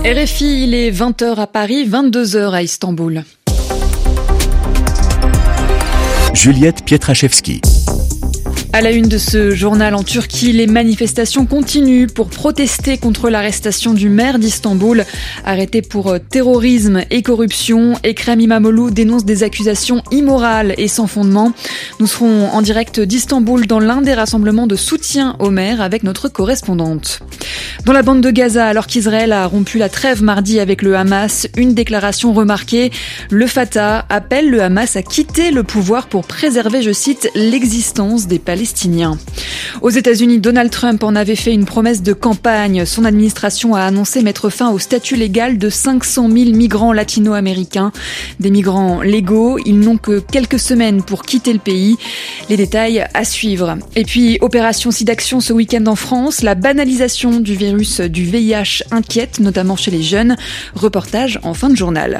RFI, il est 20h à Paris, 22h à Istanbul. Juliette Pietraszewski. À la une de ce journal en Turquie, les manifestations continuent pour protester contre l'arrestation du maire d'Istanbul, arrêté pour terrorisme et corruption. Ekrem İmamoğlu dénonce des accusations immorales et sans fondement. Nous serons en direct d'Istanbul dans l'un des rassemblements de soutien au maire avec notre correspondante. Dans la bande de Gaza, alors qu'Israël a rompu la trêve mardi avec le Hamas, une déclaration remarquée. Le Fatah appelle le Hamas à quitter le pouvoir pour préserver, je cite, l'existence des Palestiniens. Aux États-Unis, Donald Trump en avait fait une promesse de campagne. Son administration a annoncé mettre fin au statut légal de 500 000 migrants latino-américains. Des migrants légaux, ils n'ont que quelques semaines pour quitter le pays. Les détails à suivre. Et puis, opération SIDAction ce week-end en France. La banalisation du virus du VIH inquiète, notamment chez les jeunes. Reportage en fin de journal.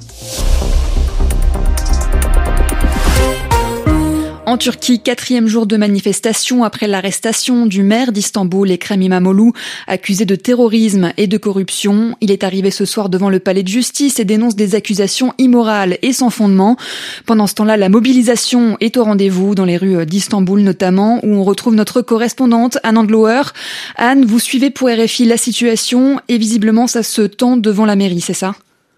En Turquie, 4e jour de manifestation après l'arrestation du maire d'Istanbul, Ekrem İmamoğlu, accusé de terrorisme et de corruption. Il est arrivé ce soir devant le palais de justice et dénonce des accusations immorales et sans fondement. Pendant ce temps-là, la mobilisation est au rendez-vous dans les rues d'Istanbul notamment, où on retrouve notre correspondante Anne Andlauer. Anne, vous suivez pour RFI la situation et visiblement ça se tend devant la mairie, c'est ça ?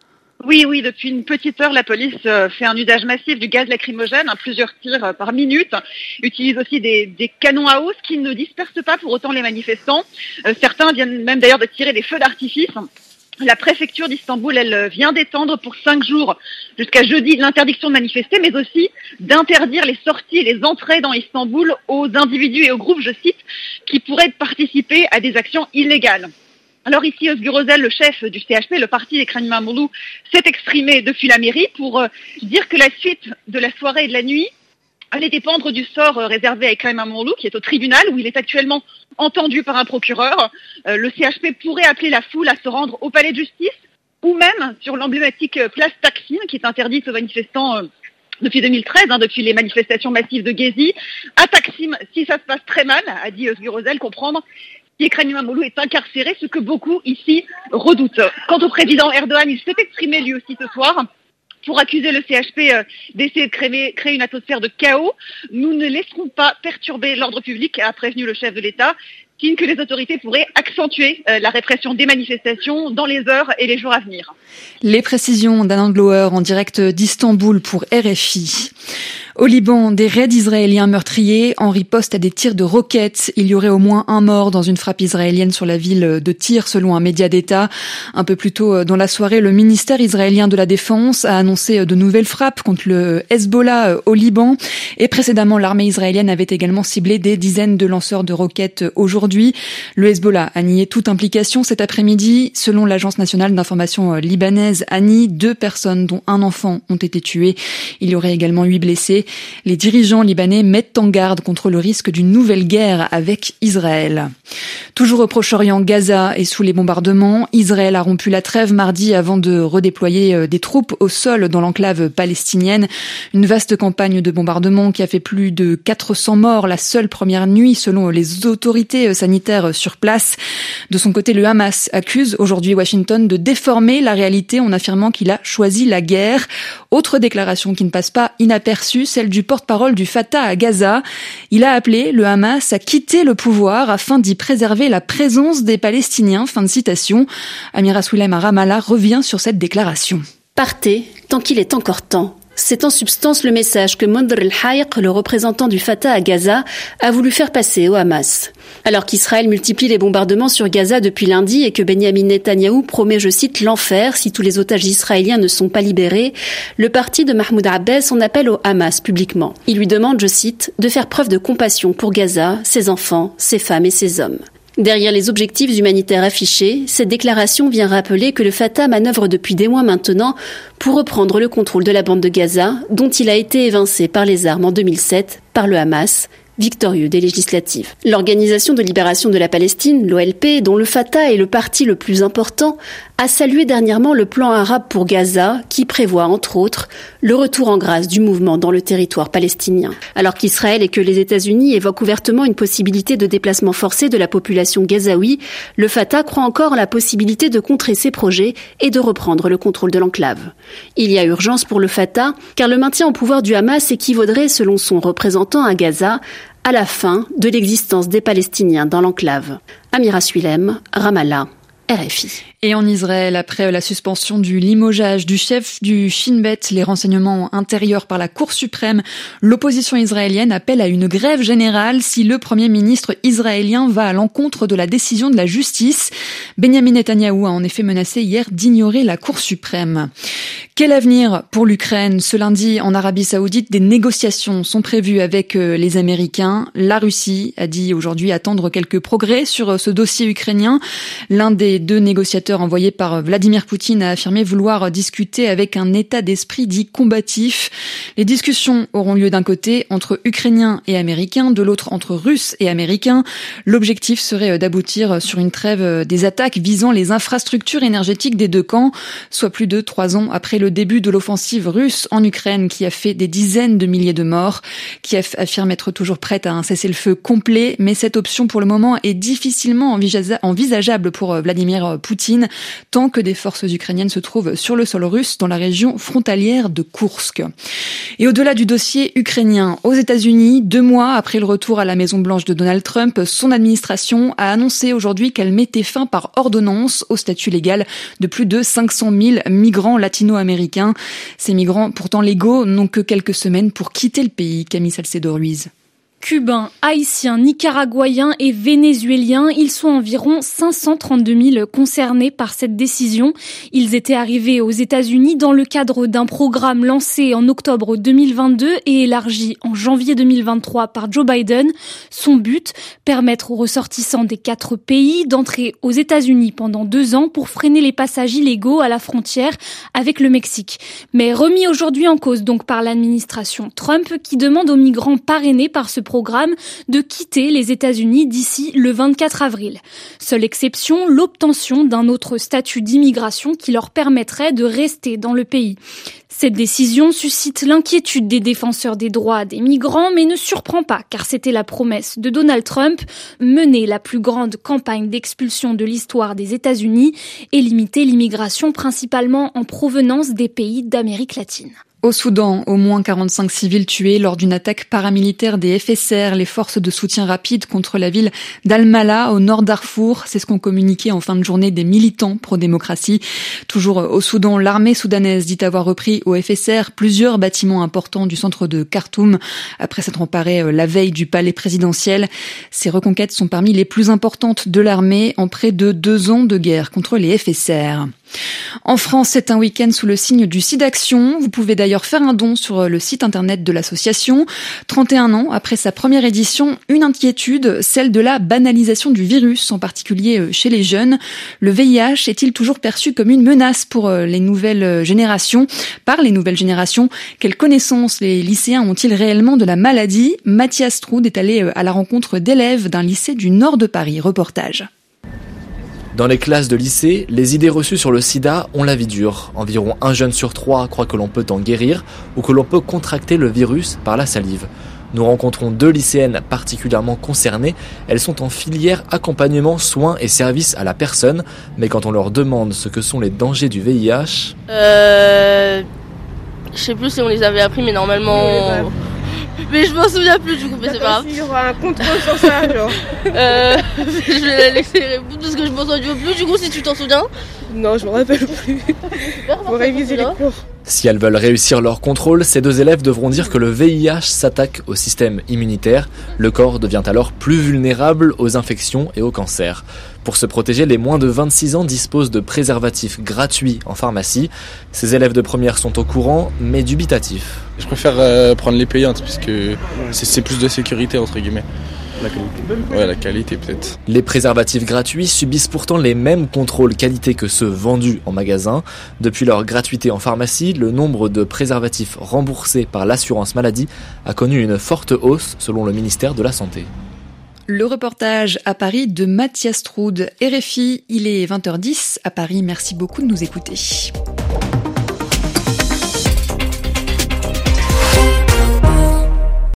Oui, depuis une petite heure, la police fait un usage massif du gaz lacrymogène, plusieurs tirs par minute, utilise aussi des canons à eau, ce qui ne disperse pas pour autant les manifestants. Certains viennent même d'ailleurs de tirer des feux d'artifice. La préfecture d'Istanbul, elle vient d'étendre pour 5 jours jusqu'à jeudi l'interdiction de manifester, mais aussi d'interdire les sorties et les entrées dans Istanbul aux individus et aux groupes, je cite, qui pourraient participer à des actions illégales. Alors ici, Özgür Özel, le chef du CHP, le parti d'Ekrem İmamoğlu, s'est exprimé depuis la mairie pour dire que la suite de la soirée et de la nuit allait dépendre du sort réservé à Ekrem İmamoğlu, qui est au tribunal, où il est actuellement entendu par un procureur. Le CHP pourrait appeler la foule à se rendre au palais de justice, ou même sur l'emblématique place Taksim, qui est interdite aux manifestants depuis 2013, depuis les manifestations massives de Gezi. À Taksim, si ça se passe très mal, a dit Özgür Özel, comprendre si Ekrem İmamoğlu est incarcéré, ce que beaucoup ici redoutent. Quant au président Erdogan, il s'est exprimé lui aussi ce soir pour accuser le CHP d'essayer de créer une atmosphère de chaos. Nous ne laisserons pas perturber l'ordre public, a prévenu le chef de l'État, signe que les autorités pourraient accentuer la répression des manifestations dans les heures et les jours à venir. Les précisions d'Anne Andlauer en direct d'Istanbul pour RFI. Au Liban, des raids israéliens meurtriers en riposte à des tirs de roquettes. Il y aurait au moins un mort dans une frappe israélienne sur la ville de Tyr, selon un média d'État. Un peu plus tôt dans la soirée, le ministère israélien de la Défense a annoncé de nouvelles frappes contre le Hezbollah au Liban. Et précédemment, l'armée israélienne avait également ciblé des dizaines de lanceurs de roquettes aujourd'hui. Le Hezbollah a nié toute implication cet après-midi. Selon l'agence nationale d'information libanaise, ANI, 2 personnes, dont un enfant, ont été tuées. Il y aurait également 8 blessés. Les dirigeants libanais mettent en garde contre le risque d'une nouvelle guerre avec Israël. Toujours au Proche-Orient, Gaza est sous les bombardements. Israël a rompu la trêve mardi avant de redéployer des troupes au sol dans l'enclave palestinienne. Une vaste campagne de bombardement qui a fait plus de 400 morts la seule première nuit selon les autorités sanitaires sur place. De son côté, le Hamas accuse aujourd'hui Washington de déformer la réalité en affirmant qu'il a choisi la guerre. Autre déclaration qui ne passe pas inaperçue, celle du porte-parole du Fatah à Gaza. Il a appelé le Hamas à quitter le pouvoir afin d'y préserver la présence des Palestiniens. Fin de citation. Amira Soulem à Ramallah revient sur cette déclaration. Partez, tant qu'il est encore temps. C'est en substance le message que Mondr el-Hayq, le représentant du Fatah à Gaza, a voulu faire passer au Hamas. Alors qu'Israël multiplie les bombardements sur Gaza depuis lundi et que Benyamin Netanyahou promet, je cite, l'enfer si tous les otages israéliens ne sont pas libérés, le parti de Mahmoud Abbas en appelle au Hamas publiquement. Il lui demande, je cite, de faire preuve de compassion pour Gaza, ses enfants, ses femmes et ses hommes. Derrière les objectifs humanitaires affichés, cette déclaration vient rappeler que le Fatah manœuvre depuis des mois maintenant pour reprendre le contrôle de la bande de Gaza, dont il a été évincé par les armes en 2007 par le Hamas, victorieux des législatives. L'Organisation de libération de la Palestine, l'OLP, dont le Fatah est le parti le plus important, a salué dernièrement le plan arabe pour Gaza qui prévoit, entre autres, le retour en grâce du mouvement dans le territoire palestinien. Alors qu'Israël et que les États-Unis évoquent ouvertement une possibilité de déplacement forcé de la population gazaoui, le Fatah croit encore en la possibilité de contrer ces projets et de reprendre le contrôle de l'enclave. Il y a urgence pour le Fatah, car le maintien au pouvoir du Hamas équivaudrait, selon son représentant à Gaza, à la fin de l'existence des Palestiniens dans l'enclave. Amira Suilem, Ramallah, RFI. Et en Israël, après la suspension du limogeage du chef du Shin Bet, les renseignements intérieurs par la Cour suprême, l'opposition israélienne appelle à une grève générale si le Premier ministre israélien va à l'encontre de la décision de la justice. Benjamin Netanyahou a en effet menacé hier d'ignorer la Cour suprême. Quel avenir pour l'Ukraine ? Ce lundi, en Arabie Saoudite, des négociations sont prévues avec les Américains. La Russie a dit aujourd'hui attendre quelques progrès sur ce dossier ukrainien. L'un des deux négociateurs envoyé par Vladimir Poutine a affirmé vouloir discuter avec un état d'esprit dit combatif. Les discussions auront lieu d'un côté entre Ukrainiens et Américains, de l'autre entre Russes et Américains. L'objectif serait d'aboutir sur une trêve des attaques visant les infrastructures énergétiques des deux camps, soit plus de 3 ans après le début de l'offensive russe en Ukraine qui a fait des dizaines de milliers de morts. Kiev affirme être toujours prête à un cessez-le-feu complet, mais cette option pour le moment est difficilement envisageable pour Vladimir Poutine, tant que des forces ukrainiennes se trouvent sur le sol russe dans la région frontalière de Koursk. Et au-delà du dossier ukrainien, aux États-Unis, 2 mois après le retour à la Maison-Blanche de Donald Trump, son administration a annoncé aujourd'hui qu'elle mettait fin par ordonnance au statut légal de plus de 500 000 migrants latino-américains. Ces migrants, pourtant légaux, n'ont que quelques semaines pour quitter le pays. Camille Salcedo-Ruiz. Cubains, Haïtiens, Nicaraguayens et Vénézuéliens, ils sont environ 532 000 concernés par cette décision. Ils étaient arrivés aux États-Unis dans le cadre d'un programme lancé en octobre 2022 et élargi en janvier 2023 par Joe Biden. Son but, permettre aux ressortissants des 4 pays d'entrer aux États-Unis pendant 2 ans pour freiner les passages illégaux à la frontière avec le Mexique. Mais remis aujourd'hui en cause donc par l'administration Trump qui demande aux migrants parrainés par ce programme de quitter les États-Unis d'ici le 24 avril. Seule exception, l'obtention d'un autre statut d'immigration qui leur permettrait de rester dans le pays. Cette décision suscite l'inquiétude des défenseurs des droits des migrants, mais ne surprend pas, car c'était la promesse de Donald Trump, mener la plus grande campagne d'expulsion de l'histoire des États-Unis et limiter l'immigration principalement en provenance des pays d'Amérique latine. Au Soudan, au moins 45 civils tués lors d'une attaque paramilitaire des FSR, les forces de soutien rapide contre la ville d'Al-Mala au nord Darfour. C'est ce qu'ont communiqué en fin de journée des militants pro-démocratie. Toujours au Soudan, l'armée soudanaise dit avoir repris au FSR plusieurs bâtiments importants du centre de Khartoum après s'être emparé la veille du palais présidentiel. Ces reconquêtes sont parmi les plus importantes de l'armée en près de 2 ans de guerre contre les FSR. En France, c'est un week-end sous le signe du SIDAction. Vous pouvez d'ailleurs faire un don sur le site internet de l'association. 31 ans après sa première édition, une inquiétude, celle de la banalisation du virus, en particulier chez les jeunes. Le VIH est-il toujours perçu comme une menace pour les nouvelles générations, par les nouvelles générations? Quelles connaissances les lycéens ont-ils réellement de la maladie? Mathias Troud est allé à la rencontre d'élèves d'un lycée du nord de Paris. Reportage. Dans les classes de lycée, les idées reçues sur le sida ont la vie dure. Environ 1 jeune sur 3 croit que l'on peut en guérir ou que l'on peut contracter le virus par la salive. Nous rencontrons 2 lycéennes particulièrement concernées. Elles sont en filière accompagnement, soins et services à la personne. Mais quand on leur demande ce que sont les dangers du VIH... Je sais plus si on les avait appris, mais normalement... Mais je m'en souviens plus du coup, mais c'est pas grave. Il y aura un contrôle sur ça, genre. Je vais la laisser répondre parce que je m'en souviens plus du coup, si tu t'en souviens. Non, je me rappelle plus. Faut réviser les cours. Si elles veulent réussir leur contrôle, ces 2 élèves devront dire que le VIH s'attaque au système immunitaire. Le corps devient alors plus vulnérable aux infections et aux cancers. Pour se protéger, les moins de 26 ans disposent de préservatifs gratuits en pharmacie. Ces élèves de première sont au courant, mais dubitatifs. Je préfère prendre les payantes, puisque c'est plus de sécurité, entre guillemets. La qualité. Ouais, la qualité peut-être. Les préservatifs gratuits subissent pourtant les mêmes contrôles qualité que ceux vendus en magasin. Depuis leur gratuité en pharmacie, le nombre de préservatifs remboursés par l'assurance maladie a connu une forte hausse selon le ministère de la Santé. Le reportage à Paris de Mathias Troud. RFI, il est 20h10 à Paris. Merci beaucoup de nous écouter.